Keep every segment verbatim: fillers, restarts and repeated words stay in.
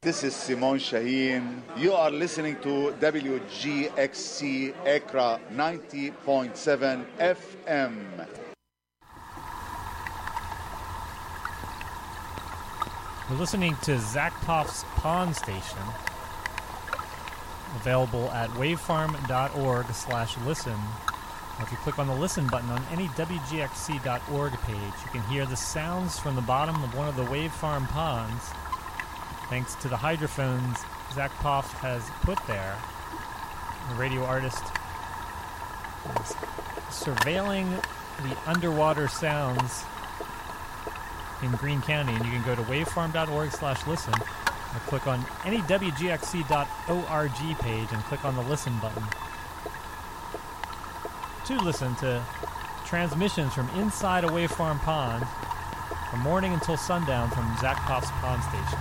This is Simon Shaheen. You are listening to W G X C Accra ninety point seven F M. We're listening to Zach Poff's Pond Station, available at wavefarm.org slash listen. If you click on the listen button on any W G X C dot org page, you can hear the sounds from the bottom of one of the Wave Farm ponds, thanks to the hydrophones Zach Poff has put there. The radio artist is surveilling the underwater sounds in Greene County, and you can go to wavefarm.org slash listen or click on any W G X C dot org page and click on the listen button to listen to transmissions from inside a Wave Farm pond from morning until sundown from Zach Poff's Pond Station.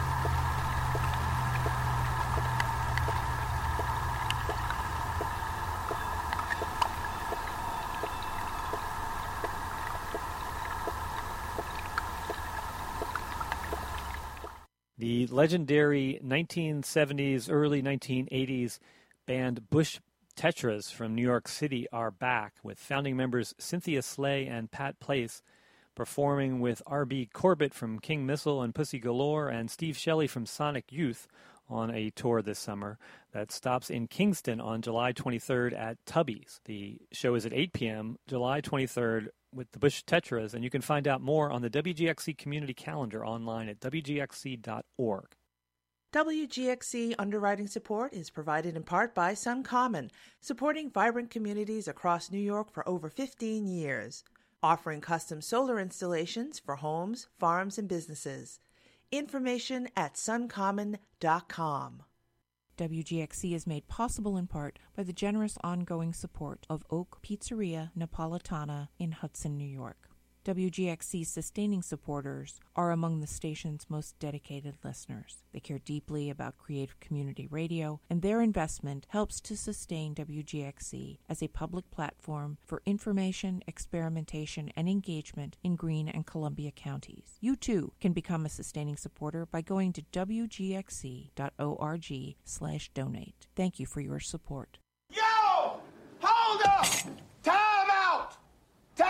The legendary nineteen seventies, early nineteen eighties band Bush Tetras from New York City are back, with founding members Cynthia Slay and Pat Place performing with R B Corbett from King Missile and Pussy Galore and Steve Shelley from Sonic Youth on a tour this summer that stops in Kingston on July twenty-third at Tubby's. The show is at eight p.m. July twenty-third with the Bush Tetras, and you can find out more on the W G X C community calendar online at W G X C dot org. W G X C underwriting support is provided in part by SunCommon, supporting vibrant communities across New York for over fifteen years, offering custom solar installations for homes, farms, and businesses. Information at suncommon dot com. W G X C is made possible in part by the generous ongoing support of Oak Pizzeria Napolitana in Hudson, New York. W G X C's sustaining supporters are among the station's most dedicated listeners. They care deeply about creative community radio, and their investment helps to sustain W G X C as a public platform for information, experimentation, and engagement in Greene and Columbia counties. You, too, can become a sustaining supporter by going to W G X C dot org slash donate. Thank you for your support. Yo! Hold up! Time out! Time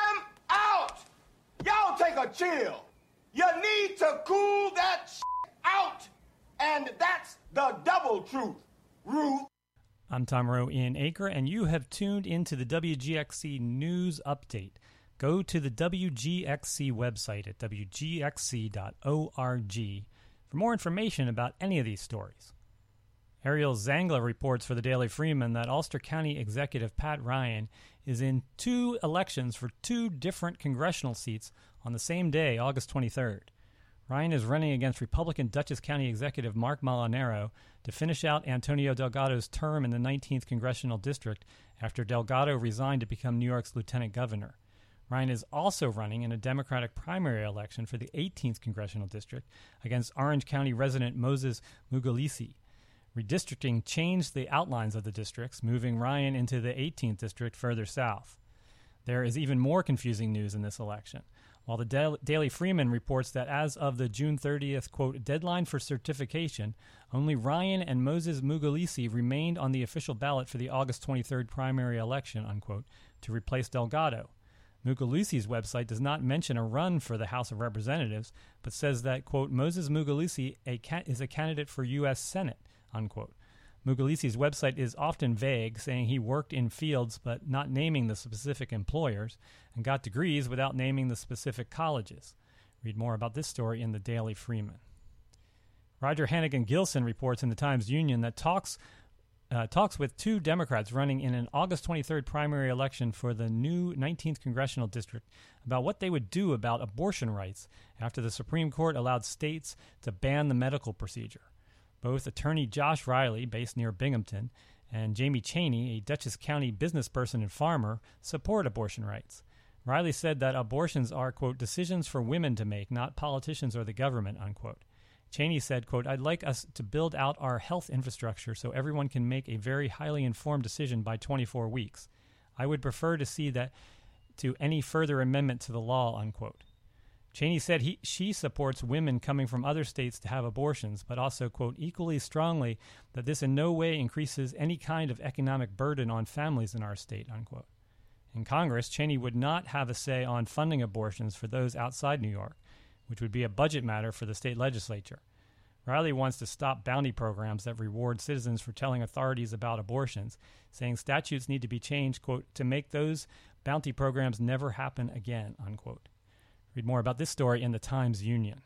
out! Y'all take a chill. You need to cool that shit out. And that's the double truth, Ruth. I'm Tom Rowe in Acre, and you have tuned into the W G X C News Update. Go to the W G X C website at W G X C dot org for more information about any of these stories. Ariel Zangler reports for the Daily Freeman that Ulster County Executive Pat Ryan is in two elections for two different congressional seats on the same day, August twenty-third. Ryan is running against Republican Dutchess County Executive Mark Molinaro to finish out Antonio Delgado's term in the nineteenth Congressional District after Delgado resigned to become New York's lieutenant governor. Ryan is also running in a Democratic primary election for the eighteenth Congressional District against Orange County resident Moses Mugulisi. Redistricting changed the outlines of the districts, moving Ryan into the eighteenth district further south. There is even more confusing news in this election. While the da- Daily Freeman reports that as of the June thirtieth, quote, deadline for certification, only Ryan and Moses Mugulisi remained on the official ballot for the August twenty-third primary election, unquote, to replace Delgado. Mugulisi's website does not mention a run for the House of Representatives, but says that, quote, Moses Mugulisi a ca- is a candidate for U S Senate, unquote. Mugulisi's website is often vague, saying he worked in fields but not naming the specific employers, and got degrees without naming the specific colleges. Read more about this story in the Daily Freeman. Roger Hannigan Gilson reports in the Times-Union that talks uh, talks with two Democrats running in an August twenty-third primary election for the new nineteenth Congressional District about what they would do about abortion rights after the Supreme Court allowed states to ban the medical procedure. Both attorney Josh Riley, based near Binghamton, and Jamie Chaney, a Dutchess County businessperson and farmer, support abortion rights. Riley said that abortions are, quote, decisions for women to make, not politicians or the government, unquote. Chaney said, quote, I'd like us to build out our health infrastructure so everyone can make a very highly informed decision by twenty-four weeks. I would prefer to see that to any further amendment to the law, unquote. Cheney said he, she supports women coming from other states to have abortions, but also, quote, equally strongly that this in no way increases any kind of economic burden on families in our state, unquote. In Congress, Cheney would not have a say on funding abortions for those outside New York, which would be a budget matter for the state legislature. Riley wants to stop bounty programs that reward citizens for telling authorities about abortions, saying statutes need to be changed, quote, to make those bounty programs never happen again, unquote. Read more about this story in the Times-Union.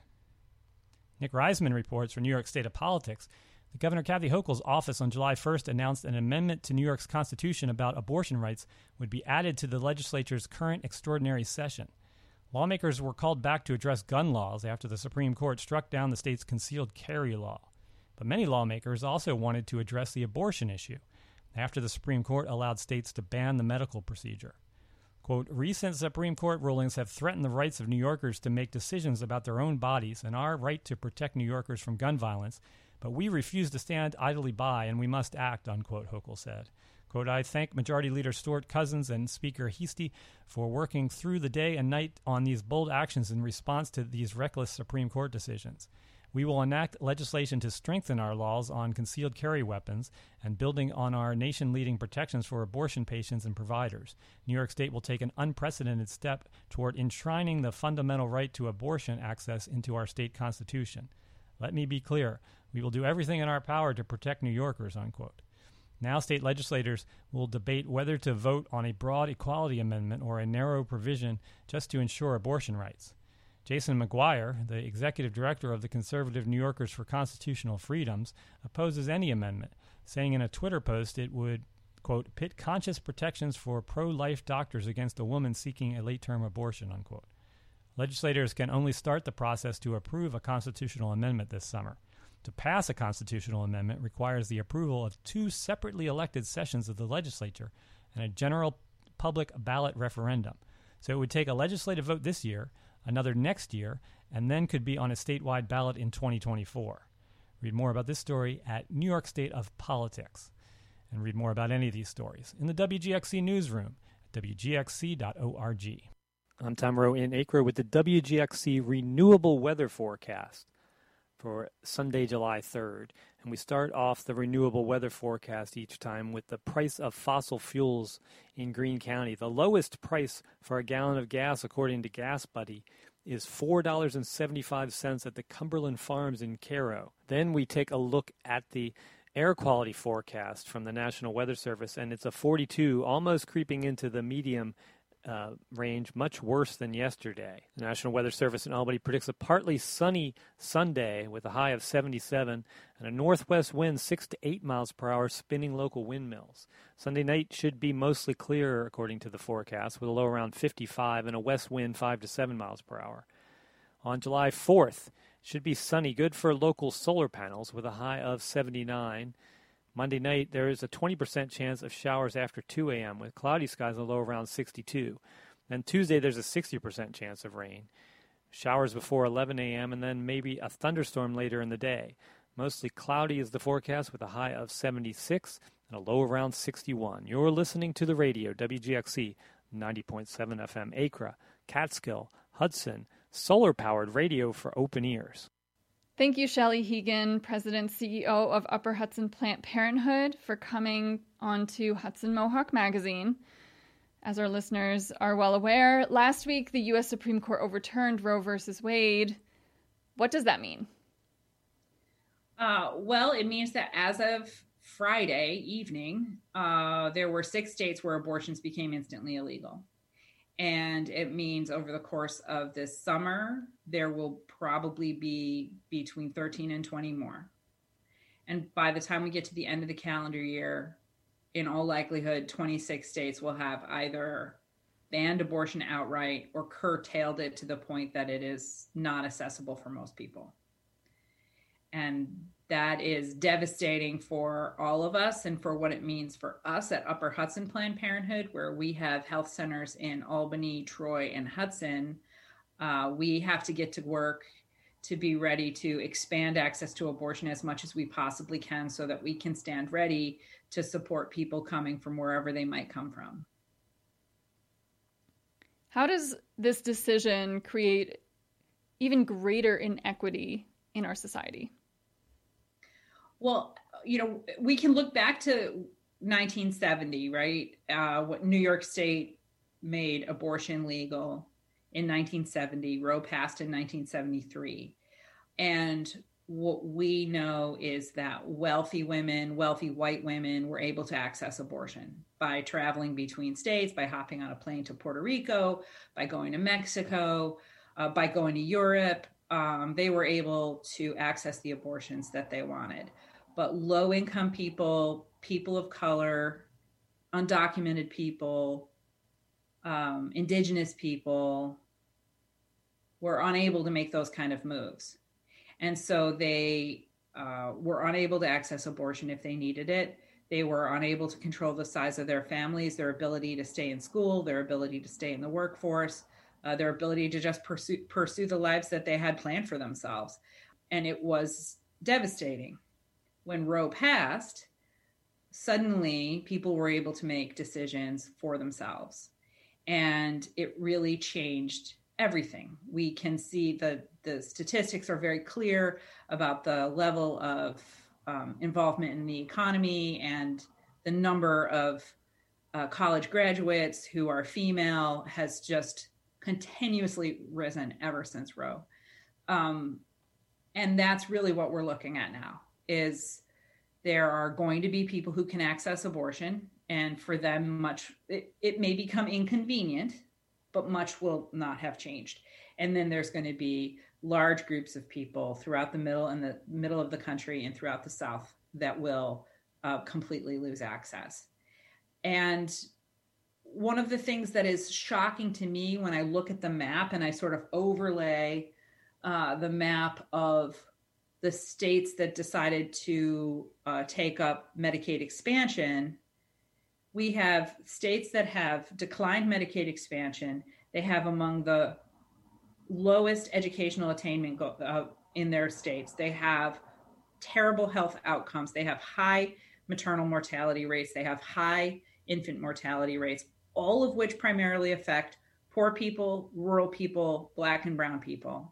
Nick Reisman reports for New York State of Politics that Governor Kathy Hochul's office on July first announced an amendment to New York's Constitution about abortion rights would be added to the legislature's current extraordinary session. Lawmakers were called back to address gun laws after the Supreme Court struck down the state's concealed carry law. But many lawmakers also wanted to address the abortion issue after the Supreme Court allowed states to ban the medical procedure. Quote, recent Supreme Court rulings have threatened the rights of New Yorkers to make decisions about their own bodies and our right to protect New Yorkers from gun violence, but we refuse to stand idly by and we must act, unquote, Hochul said. Quote, I thank Majority Leader Stuart Cousins and Speaker Heastie for working through the day and night on these bold actions in response to these reckless Supreme Court decisions. We will enact legislation to strengthen our laws on concealed carry weapons and building on our nation-leading protections for abortion patients and providers. New York State will take an unprecedented step toward enshrining the fundamental right to abortion access into our state constitution. Let me be clear. We will do everything in our power to protect New Yorkers, unquote. Now state legislators will debate whether to vote on a broad equality amendment or a narrow provision just to ensure abortion rights. Jason McGuire, the executive director of the conservative New Yorkers for Constitutional Freedoms, opposes any amendment, saying in a Twitter post it would, quote, pit conscious protections for pro-life doctors against a woman seeking a late-term abortion, unquote. Legislators can only start the process to approve a constitutional amendment this summer. To pass a constitutional amendment requires the approval of two separately elected sessions of the legislature and a general public ballot referendum. So it would take a legislative vote this year, another next year, and then could be on a statewide ballot in twenty twenty-four. Read more about this story at New York State of Politics. And read more about any of these stories in the W G X C newsroom at W G X C dot org. I'm Tom Rowe in Acre with the W G X C Renewable Weather Forecast for Sunday, July third. And we start off the renewable weather forecast each time with the price of fossil fuels in Greene County. The lowest price for a gallon of gas, according to Gas Buddy, is four dollars and seventy-five cents at the Cumberland Farms in Cairo. Then we take a look at the air quality forecast from the National Weather Service, and it's a forty-two, almost creeping into the medium Uh, range, much worse than yesterday. The National Weather Service in Albany predicts a partly sunny Sunday with a high of seventy-seven and a northwest wind six to eight miles per hour spinning local windmills. Sunday night should be mostly clear, according to the forecast, with a low around fifty-five and a west wind five to seven miles per hour. On July fourth, should be sunny, good for local solar panels with a high of seventy-nine. Monday night, there is a twenty percent chance of showers after two a.m. with cloudy skies and a low around sixty-two. Then Tuesday, there's a sixty percent chance of rain. Showers before eleven a.m. and then maybe a thunderstorm later in the day. Mostly cloudy is the forecast with a high of seventy-six and a low around sixty-one. You're listening to the radio, W G X C ninety point seven F M, Acre, Catskill, Hudson, solar-powered radio for open ears. Thank you, Shelley Hegan, President and C E O of Upper Hudson Planned Parenthood, for coming on to Hudson Mohawk Magazine. As our listeners are well aware, last week the U S Supreme Court overturned Roe versus Wade. What does that mean? Uh, well, it means that as of Friday evening, uh, there were six states where abortions became instantly illegal. And it means over the course of this summer, there will probably be between thirteen and twenty more. And by the time we get to the end of the calendar year, in all likelihood, twenty-six states will have either banned abortion outright or curtailed it to the point that it is not accessible for most people. And that is devastating for all of us and for what it means for us at Upper Hudson Planned Parenthood, where we have health centers in Albany, Troy, and Hudson. Uh, we have to get to work to be ready to expand access to abortion as much as we possibly can so that we can stand ready to support people coming from wherever they might come from. How does this decision create even greater inequity in our society? Well, you know, we can look back to nineteen seventy, right? Uh, what New York State made abortion legal in nineteen seventy, Roe passed in nineteen seventy-three. And what we know is that wealthy women, wealthy white women were able to access abortion by traveling between states, by hopping on a plane to Puerto Rico, by going to Mexico, uh, by going to Europe. Um, they were able to access the abortions that they wanted. But low-income people, people of color, undocumented people, um, indigenous people were unable to make those kind of moves. And so they uh, were unable to access abortion if they needed it. They were unable to control the size of their families, their ability to stay in school, their ability to stay in the workforce, uh, their ability to just pursue, pursue the lives that they had planned for themselves. And it was devastating. When Roe passed, suddenly people were able to make decisions for themselves. And it really changed everything. We can see the, the statistics are very clear about the level of um, involvement in the economy, and the number of uh, college graduates who are female has just continuously risen ever since Roe. Um, and that's really what we're looking at now, is there are going to be people who can access abortion, and for them much, it, it may become inconvenient, but much will not have changed. And then there's going to be large groups of people throughout the middle and the middle of the country and throughout the South that will uh, completely lose access. And one of the things that is shocking to me when I look at the map and I sort of overlay uh, the map of the states that decided to uh, take up Medicaid expansion, we have states that have declined Medicaid expansion. They have among the lowest educational attainment go, uh, in their states. They have terrible health outcomes. They have high maternal mortality rates. They have high infant mortality rates, all of which primarily affect poor people, rural people, Black and brown people.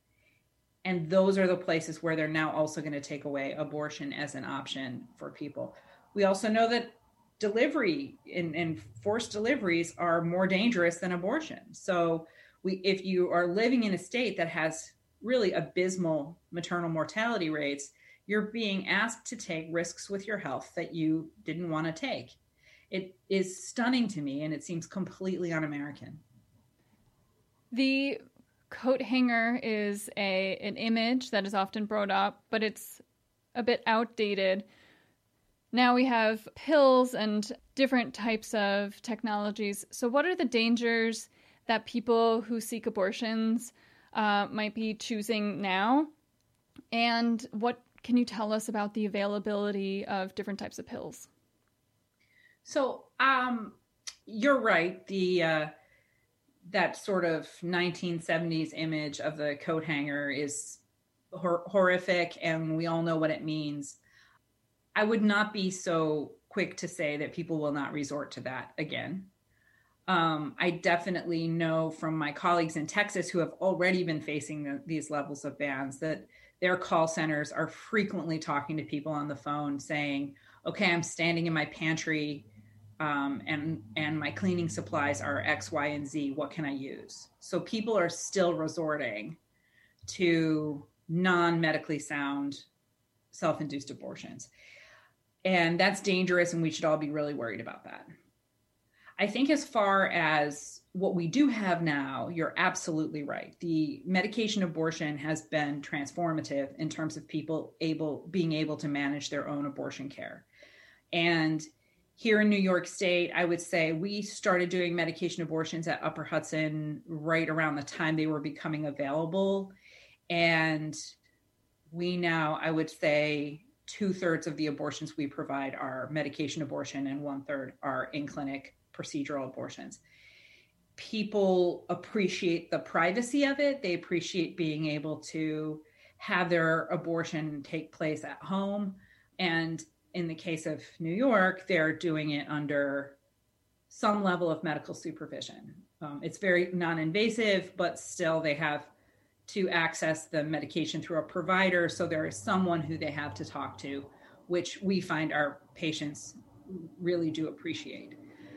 And those are the places where they're now also going to take away abortion as an option for people. We also know that delivery and, and forced deliveries are more dangerous than abortion. So we, if you are living in a state that has really abysmal maternal mortality rates, you're being asked to take risks with your health that you didn't want to take. It is stunning to me, and it seems completely un-American. The coat hanger is a an image that is often brought up, but it's a bit outdated. Now we have pills and different types of technologies. So what are the dangers that people who seek abortions uh, might be choosing now? And what can you tell us about the availability of different types of pills? So um, you're right. The uh, that sort of nineteen seventies image of the coat hanger is hor- horrific, and we all know what it means. I would not be so quick to say that people will not resort to that again. Um, I definitely know from my colleagues in Texas who have already been facing the, these levels of bans that their call centers are frequently talking to people on the phone saying, okay, I'm standing in my pantry um, and, and my cleaning supplies are X, Y, and Z. What can I use? So people are still resorting to non-medically sound self-induced abortions. And that's dangerous, and we should all be really worried about that. I think as far as what we do have now, you're absolutely right. The medication abortion has been transformative in terms of people able being able to manage their own abortion care. And here in New York State, I would say we started doing medication abortions at Upper Hudson right around the time they were becoming available. And we now, I would say, two-thirds of the abortions we provide are medication abortion and one-third are in-clinic procedural abortions. People appreciate the privacy of it. They appreciate being able to have their abortion take place at home. And in the case of New York, they're doing it under some level of medical supervision. Um, it's very non-invasive, but still they have to access the medication through a provider. So there is someone who they have to talk to, which we find our patients really do appreciate.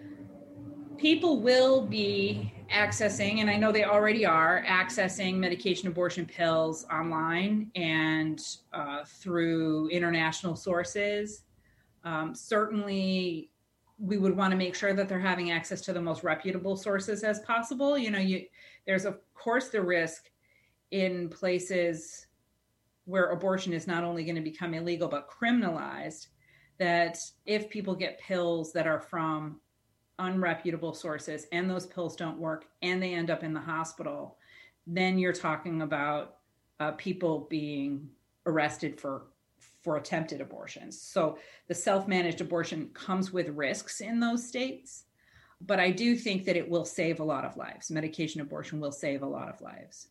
People will be accessing, and I know they already are, accessing medication abortion pills online and uh, through international sources. Um, certainly, we would want to make sure that they're having access to the most reputable sources as possible. You know, you, there's of course the risk in places where abortion is not only going to become illegal, but criminalized, that if people get pills that are from unreputable sources and those pills don't work and they end up in the hospital, then you're talking about uh, people being arrested for for attempted abortions. So the self-managed abortion comes with risks in those states, but I do think that it will save a lot of lives. Medication abortion will save a lot of lives.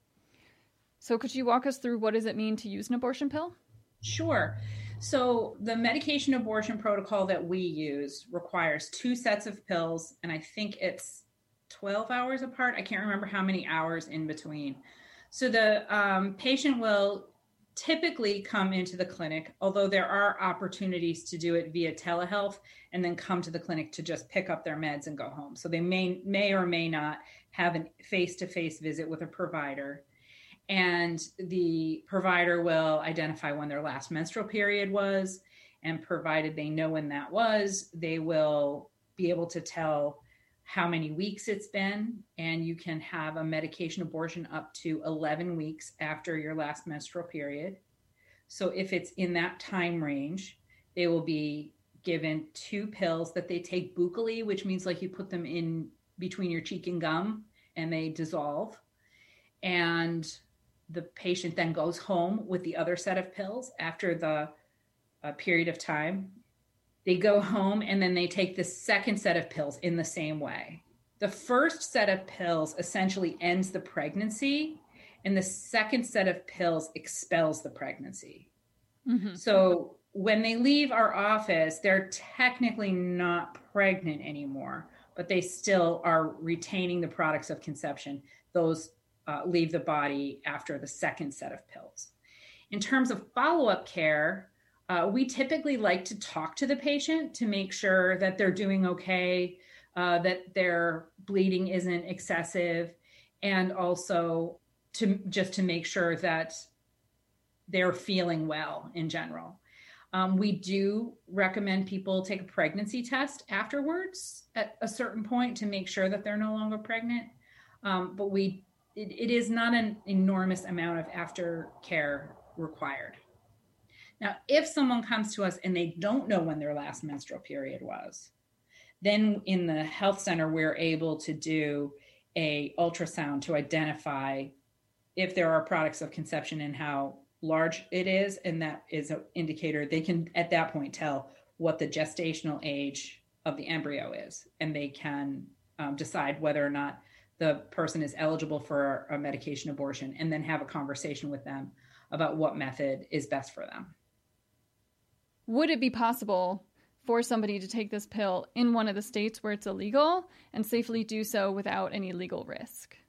So could you walk us through what does it mean to use an abortion pill? Sure. So the medication abortion protocol that we use requires two sets of pills, and I think it's twelve hours apart. I can't remember how many hours in between. So the um, patient will typically come into the clinic, although there are opportunities to do it via telehealth and then come to the clinic to just pick up their meds and go home. So they may may or may not have a face-to-face visit with a provider. And the provider will identify when their last menstrual period was, and provided they know when that was, they will be able to tell how many weeks it's been, and you can have a medication abortion up to eleven weeks after your last menstrual period. So if it's in that time range, they will be given two pills that they take buccally, which means like you put them in between your cheek and gum and they dissolve. And the patient then goes home with the other set of pills after the uh, period of time. They go home and then they take the second set of pills in the same way. The first set of pills essentially ends the pregnancy, and the second set of pills expels the pregnancy. Mm-hmm. So when they leave our office, they're technically not pregnant anymore, but they still are retaining the products of conception. Those uh, leave the body after the second set of pills. In terms of follow-up care, Uh, we typically like to talk to the patient to make sure that they're doing okay, uh, that their bleeding isn't excessive, and also to just to make sure that they're feeling well in general. Um, we do recommend people take a pregnancy test afterwards at a certain point to make sure that they're no longer pregnant. Um, but we it, it is not an enormous amount of aftercare required. Now, if someone comes to us and they don't know when their last menstrual period was, then in the health center, we're able to do a ultrasound to identify if there are products of conception and how large it is. And that is an indicator. They can, at that point, tell what the gestational age of the embryo is. And they can um, decide whether or not the person is eligible for a medication abortion, and then have a conversation with them about what method is best for them. Would it be possible for somebody to take this pill in one of the states where it's illegal and safely do so without any legal risk?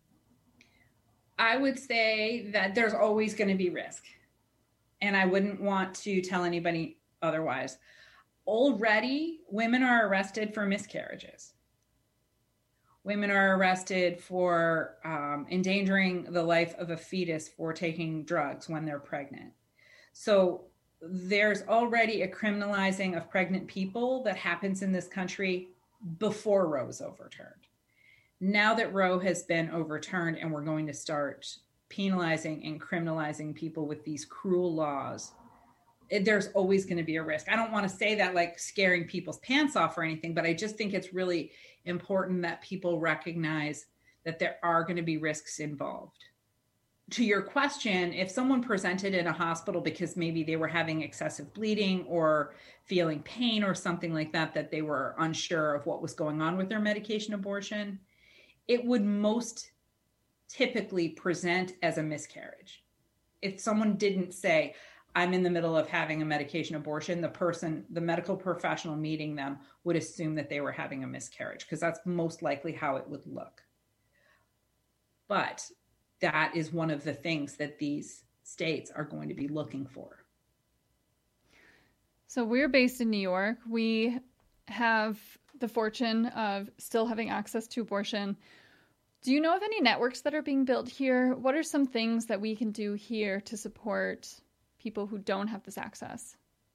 I would say that there's always going to be risk, and I wouldn't want to tell anybody otherwise. Already, women are arrested for miscarriages. Women are arrested for um, endangering the life of a fetus for taking drugs when they're pregnant. So there's already a criminalizing of pregnant people that happens in this country before Roe was overturned. Now that Roe has been overturned and we're going to start penalizing and criminalizing people with these cruel laws, it, there's always going to be a risk. I don't want to say that like scaring people's pants off or anything, but I just think it's really important that people recognize that there are going to be risks involved. To your question, if someone presented in a hospital because maybe they were having excessive bleeding or feeling pain or something like that, that they were unsure of what was going on with their medication abortion, it would most typically present as a miscarriage. If someone didn't say, I'm in the middle of having a medication abortion, the person, the medical professional meeting them would assume that they were having a miscarriage, because that's most likely how it would look. But that is one of the things that these states are going to be looking for. So we're based in New York. We have the fortune of still having access to abortion. Do you know of any networks that are being built here? What are some things that we can do here to support people who don't have this access?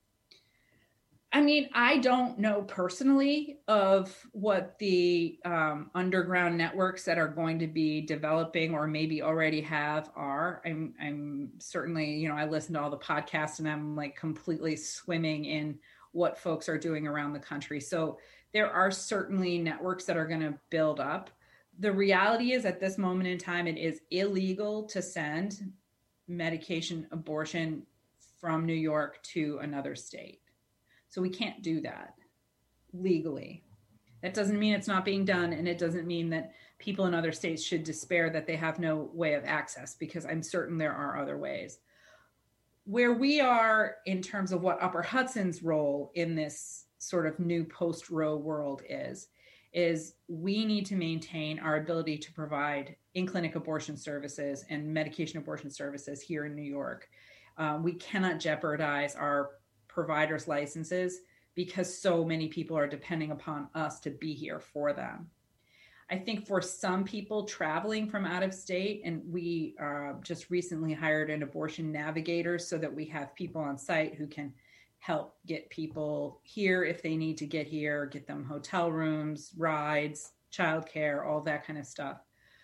I mean, I don't know personally of what the um, underground networks that are going to be developing or maybe already have are. I'm, I'm certainly, you know, I listen to all the podcasts and I'm like completely swimming in what folks are doing around the country. So there are certainly networks that are going to build up. The reality is at this moment in time, it is illegal to send medication abortion from New York to another state. So we can't do that legally. That doesn't mean it's not being done, and it doesn't mean that people in other states should despair that they have no way of access, because I'm certain there are other ways. Where we are in terms of what Upper Hudson's role in this sort of new post-Roe world is, is we need to maintain our ability to provide in-clinic abortion services and medication abortion services here in New York. Uh, we cannot jeopardize our providers' licenses because so many people are depending upon us to be here for them. I think for some people traveling from out of state, and we uh, just recently hired an abortion navigator so that we have people on site who can help get people here if they need to get here, get them hotel rooms, rides, childcare, all that kind of stuff.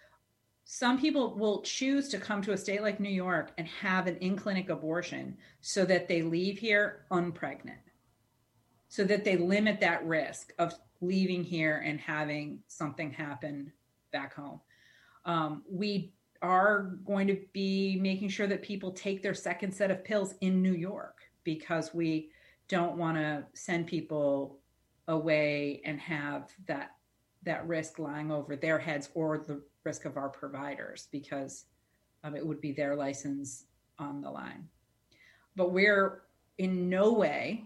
Some people will choose to come to a state like New York and have an in-clinic abortion so that they leave here unpregnant, so that they limit that risk of leaving here and having something happen back home. Um, we are going to be making sure that people take their second set of pills in New York, because we don't want to send people away and have that that risk lying over their heads, or the risk of our providers, because um, it would be their license on the line. But we're in no way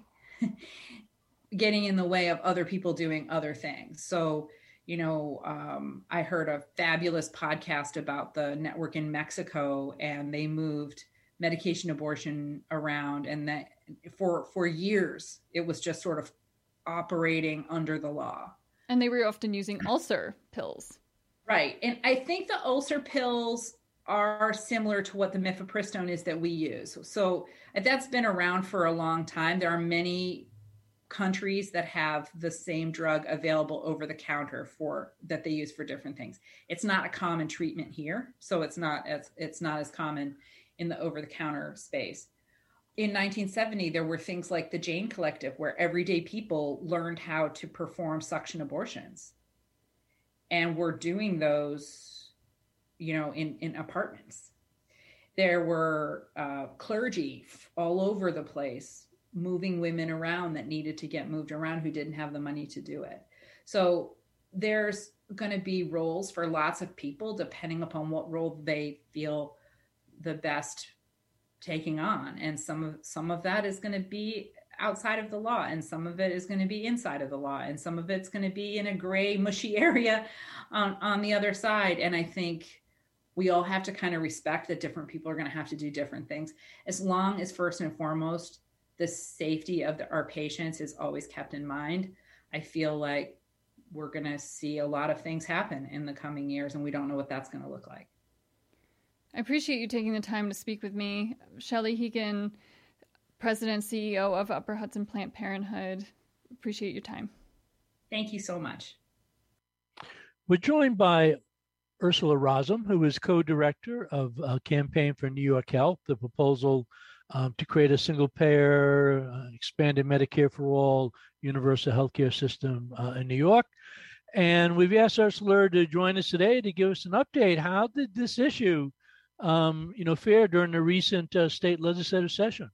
getting in the way of other people doing other things. So, you know, um, I heard a fabulous podcast about the network in Mexico, and they moved medication abortion around, and that for for years it was just sort of operating under the law. And they were often using ulcer pills. Right. And I think the ulcer pills are similar to what the mifepristone is that we use. So that's been around for a long time. There are many countries that have the same drug available over the counter for that they use for different things. It's not a common treatment here, so it's not as it's not as common in the over the counter space. In nineteen seventy, there were things like the Jane Collective, where everyday people learned how to perform suction abortions. And were doing those, you know, in, in apartments. There were uh, clergy all over the place moving women around that needed to get moved around, who didn't have the money to do it. So there's going to be roles for lots of people, depending upon what role they feel the best taking on. And some of some of that is going to be outside of the law, and some of it is going to be inside of the law, and some of it's going to be in a gray, mushy area on, on the other side. And I think we all have to kind of respect that different people are going to have to do different things, as long as first and foremost, the safety of the, our patients is always kept in mind. I feel like we're going to see a lot of things happen in the coming years, and we don't know what that's going to look like. I appreciate you taking the time to speak with me. Shelley Hegan, President and C E O of Upper Hudson Planned Parenthood. Appreciate your time. Thank you so much. We're joined by Ursula Rozum, who is co-director of uh, Campaign for New York Health, the proposal um, to create a single-payer, uh, expanded Medicare for all, universal healthcare system uh, in New York. And we've asked Ursula to join us today to give us an update. How did this issue, um, you know, fare during the recent uh, state legislative session?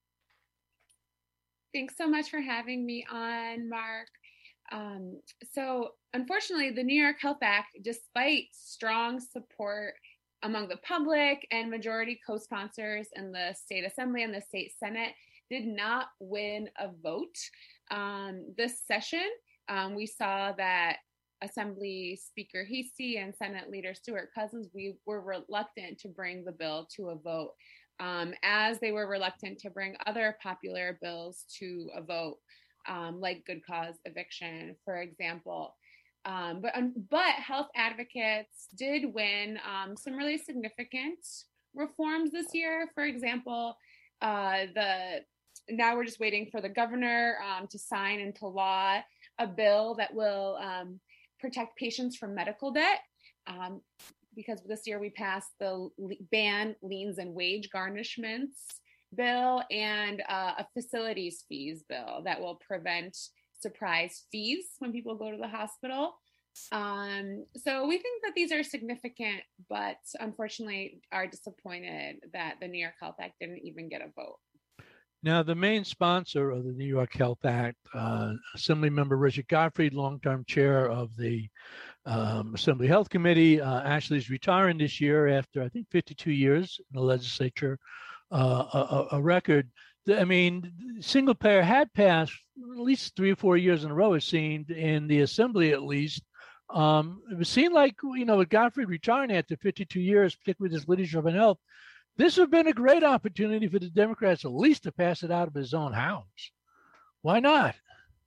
Thanks so much for having me on, Mark. Um, so unfortunately, the New York Health Act, despite strong support among the public and majority co-sponsors in the state assembly and the state senate, did not win a vote. Um, this session, um, we saw that Assembly Speaker Hasty and Senate Leader Stewart Cousins, we were reluctant to bring the bill to a vote, um, as they were reluctant to bring other popular bills to a vote, um, like good cause eviction, for example. Um, but um, but health advocates did win um, some really significant reforms this year. For example, uh, the now we're just waiting for the governor um, to sign into law a bill that will um, protect patients from medical debt, um, because this year we passed the ban liens and wage garnishments bill and uh, a facilities fees bill that will prevent surprise fees when people go to the hospital. Um, so we think that these are significant, but unfortunately are disappointed that the New York Health Act didn't even get a vote. Now, the main sponsor of the New York Health Act, uh, Assemblymember Richard Gottfried, longtime chair of the um, Assembly Health Committee, uh, actually is retiring this year after, I think, fifty-two years in the legislature, uh, a, a record. I mean, single payer had passed at least three or four years in a row, it seemed, in the Assembly at least. Um, it seemed like, you know, with Gottfried retiring after fifty-two years, particularly with his leadership in health, this would have been a great opportunity for the Democrats at least to pass it out of his own house. Why not?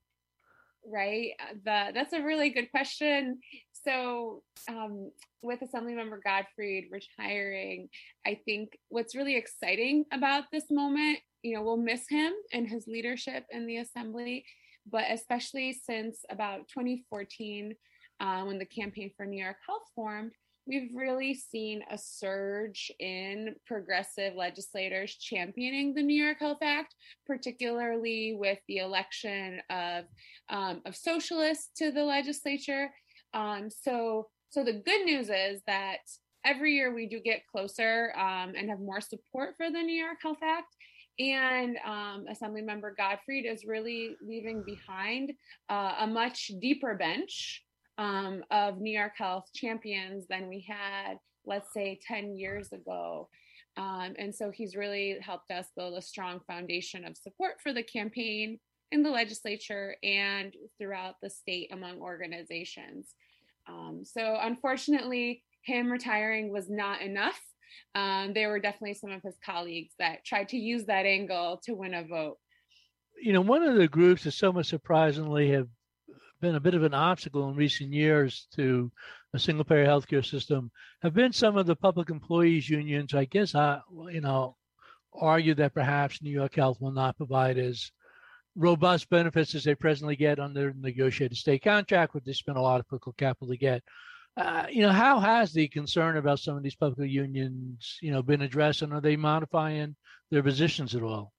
Right. The, that's a really good question. So um, with Assemblymember Gottfried retiring, I think what's really exciting about this moment, you know, we'll miss him and his leadership in the Assembly, but especially since about twenty fourteen, uh, when the Campaign for New York Health formed, we've really seen a surge in progressive legislators championing the New York Health Act, particularly with the election of, um, of socialists to the legislature. Um, so, so the good news is that every year we do get closer um, and have more support for the New York Health Act. And um, Assemblymember Gottfried is really leaving behind uh, a much deeper bench Um, of New York Health champions than we had, let's say, ten years ago. Um, and so he's really helped us build a strong foundation of support for the campaign in the legislature and throughout the state among organizations. Um, so unfortunately, him retiring was not enough. Um, there were definitely some of his colleagues that tried to use that angle to win a vote. You know, one of the groups that somewhat surprisingly have been a bit of an obstacle in recent years to a single-payer healthcare system have been some of the public employees unions. I guess I, you know, argue that perhaps New York Health will not provide as robust benefits as they presently get under the negotiated state contract, which they spend a lot of political capital to get. Uh, you know, how has the concern about some of these public unions, you know, been addressed, and are they modifying their positions at all?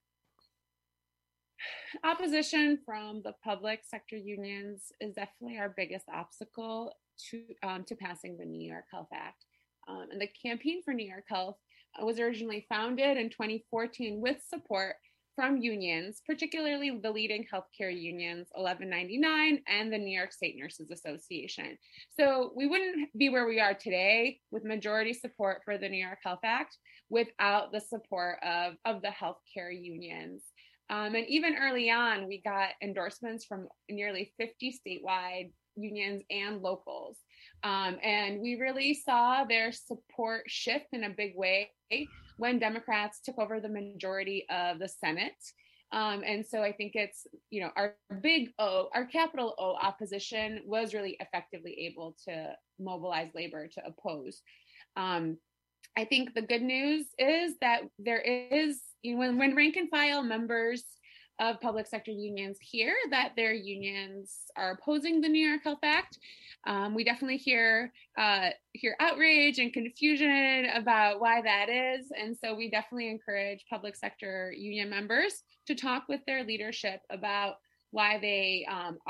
Opposition from the public sector unions is definitely our biggest obstacle to um, to passing the New York Health Act. Um, and the Campaign for New York Health was originally founded in twenty fourteen with support from unions, particularly the leading healthcare unions, eleven ninety-nine and the New York State Nurses Association. So we wouldn't be where we are today with majority support for the New York Health Act without the support of, of the healthcare unions. Um, and even early on, we got endorsements from nearly fifty statewide unions and locals. Um, and we really saw their support shift in a big way when Democrats took over the majority of the Senate. Um, and so I think it's, you know, our big O, our capital O opposition was really effectively able to mobilize labor to oppose. Um, I think the good news is that there is, you know, when, when rank and file members of public sector unions hear that their unions are opposing the New York Health Act, um, we definitely hear uh, hear outrage and confusion about why that is. And so we definitely encourage public sector union members to talk with their leadership about why they um,